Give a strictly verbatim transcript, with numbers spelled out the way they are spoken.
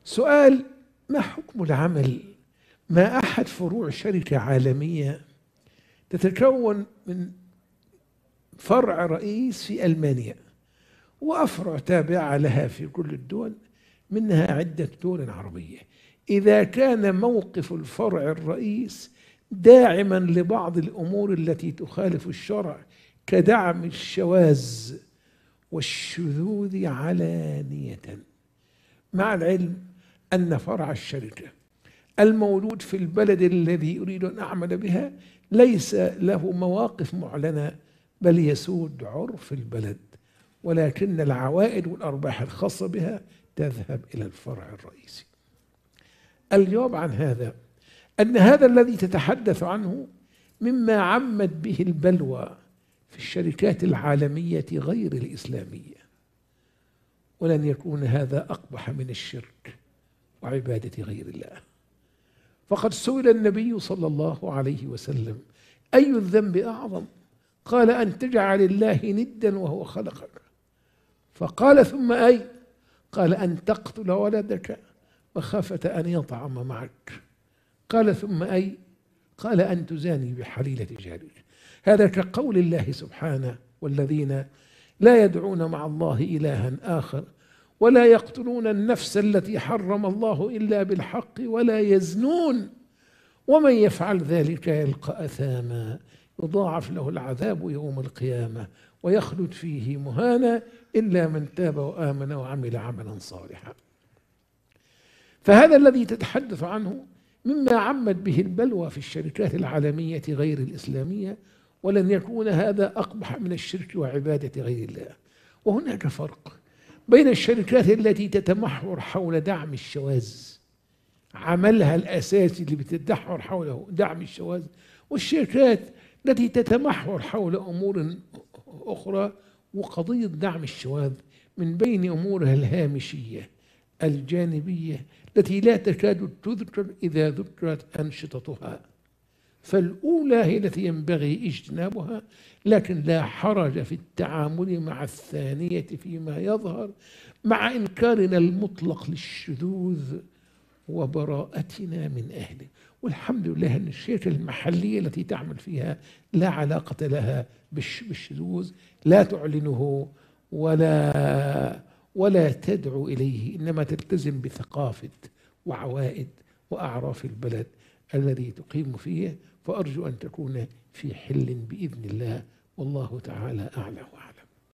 سؤال: ما حكم العمل مع أحد فروع شركة عالمية تتكون من فرع رئيس في ألمانيا وأفرع تابعة لها في كل الدول، منها عدة دول عربية، إذا كان موقف الفرع الرئيس داعما لبعض الأمور التي تخالف الشرع كدعم الشواذ والشذوذ علانية، مع العلم أن فرع الشركة الموجود في البلد الذي أريد أن أعمل بها ليس له مواقف معلنة، بل يسود عرف البلد، ولكن العوائد والأرباح الخاصة بها تذهب إلى الفرع الرئيسي. الجواب عن هذا أن هذا الذي تتحدث عنه مما عمت به البلوى في الشركات العالمية غير الإسلامية، ولن يكون هذا أقبح من الشرك وعبادة غير الله. فقد سئل النبي صلى الله عليه وسلم: أي الذنب أعظم؟ قال: أن تجعل الله ندا وهو خلقك. فقال: ثم أي؟ قال: أن تقتل ولدك مخافة أن يطعم معك. قال: ثم أي؟ قال: أن تزاني بحليلة جارك. هذا كقول الله سبحانه: والذين لا يدعون مع الله إلها آخر ولا يقتلون النفس التي حرم الله إلا بالحق ولا يزنون ومن يفعل ذلك يلقى أثاما يضاعف له العذاب يوم القيامة ويخلد فيه مهانا إلا من تاب وآمن وعمل عملا صالحا. فهذا الذي تتحدث عنه مما عمت به البلوى في الشركات العالمية غير الإسلامية، ولن يكون هذا أقبح من الشرك وعبادة غير الله. وهناك فرق بين الشركات التي تتمحور حول دعم الشواذ، عملها الأساسي اللي بتتمحور حوله دعم الشواذ، والشركات التي تتمحور حول أمور أخرى. وقضية دعم الشواذ من بين أمورها الهامشية الجانبية التي لا تكاد تذكر إذا ذكرت أنشطتها، فالأولى هي التي ينبغي اجتنابها، لكن لا حرج في التعامل مع الثانية فيما يظهر، مع إنكارنا المطلق للشذوذ وبراءتنا من أهله. والحمد لله أن الشركة المحلية التي تعمل فيها لا علاقة لها بالشذوذ، لا تعلنه ولا ولا تدعو إليه، إنما تلتزم بثقافة وعوائد وأعراف البلد الذي تقيم فيه. فأرجو أن تكون في حل بإذن الله، والله تعالى أعلى وأعلم.